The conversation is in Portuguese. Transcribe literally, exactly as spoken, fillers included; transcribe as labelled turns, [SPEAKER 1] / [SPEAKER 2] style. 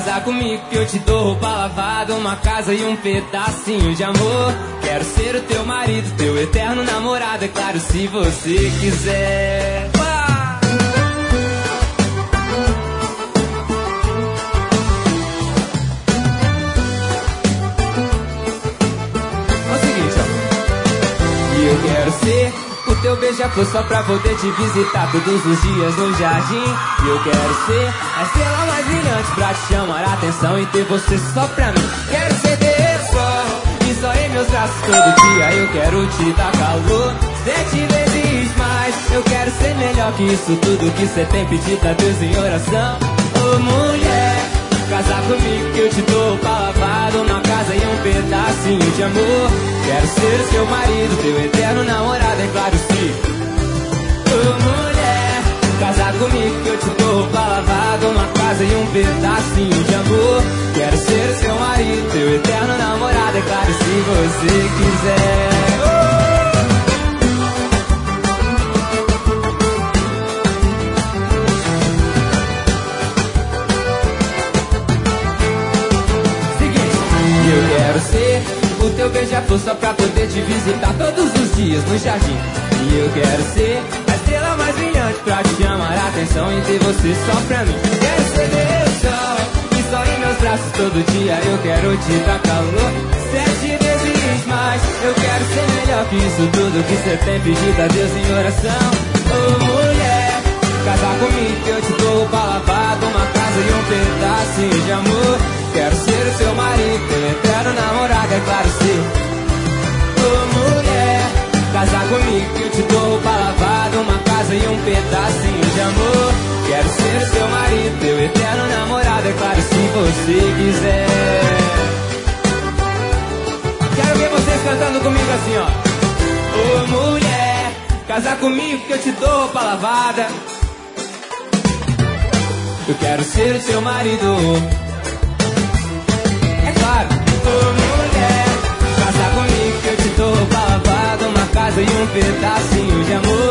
[SPEAKER 1] Casar comigo que eu te dou roupa lavada, uma casa e um pedacinho de amor. Quero ser o teu marido, teu eterno namorado, é claro, se você quiser. Uá! É o seguinte, ó. E eu quero ser o teu beija-flor só pra poder te visitar todos os dias no jardim. E eu quero ser a estrela mais brilhante pra te chamar a atenção e ter você só pra mim. Quero ser teu sol e só em meus braços todo dia. Eu quero te dar calor sete vezes mais. Eu quero ser melhor que isso tudo que cê tem pedido a Deus em oração. Ô mulher, casar comigo que eu te dou roupa lavada, uma casa e um pedacinho de amor. Quero ser o seu marido, teu eterno namorado, é claro, sim. Ô mulher, casar comigo que eu te dou roupa lavada, uma casa e um pedacinho de amor. Quero ser o seu marido, teu eterno namorado, é claro, se você quiser. uh! Eu quero ser o teu beija-flor só pra poder te visitar todos os dias no jardim. E eu quero ser a estrela mais brilhante pra te chamar a atenção e ter você só pra mim. Quero ser meu sol e só em meus braços todo dia. Eu quero te dar calor sete vezes mais. Eu quero ser melhor que isso tudo que cê tem pedido a Deus em oração. Ô mulher, casar comigo que eu te dou roupa lavada, uma casa e um pedacinho de amor. Quero ser o seu marido, teu eterno namorado, é claro, sim. Ô mulher, casar comigo que eu te dou roupa lavada, uma casa e um pedacinho de amor. Quero ser o seu marido, teu eterno namorado, é claro, se você quiser. Quero ver vocês cantando comigo assim, ó. Ô mulher, casar comigo que eu te dou roupa lavada. Eu quero ser o seu marido. Claro. Ô mulher, casar comigo que eu te dou roupa lavada, uma casa e um pedacinho de amor.